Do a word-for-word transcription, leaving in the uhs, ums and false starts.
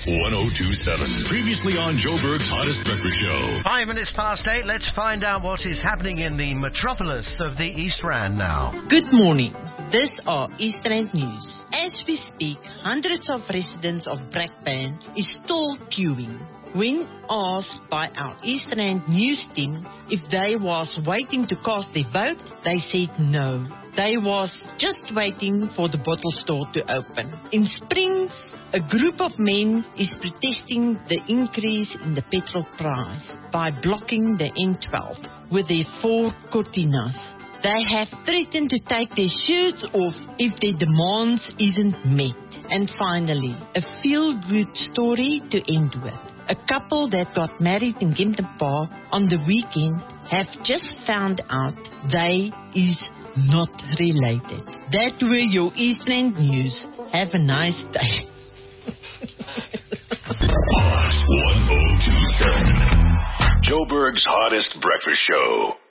one oh two point seven. Previously on Joburg's Hottest Breakfast Show. Five minutes past eight. Let's find out what is happening in the metropolis of the East Rand now. Good morning. This are East Rand News. As we speak, hundreds of residents of Brakpan is still queuing. When asked by our East Rand News team if they was waiting to cast their vote, they said no. They was just waiting for the bottle store to open. In Springs, a group of men is protesting the increase in the petrol price by blocking the N twelve with their four cortinas. They have threatened to take their shirts off if their demands isn't met. And finally, a feel-good story to end with. A couple that got married in Kempton Park on the weekend have just found out they is not related. That were your East Rand News. Have a nice day. one oh two point seven. Joburg's Hottest Breakfast Show.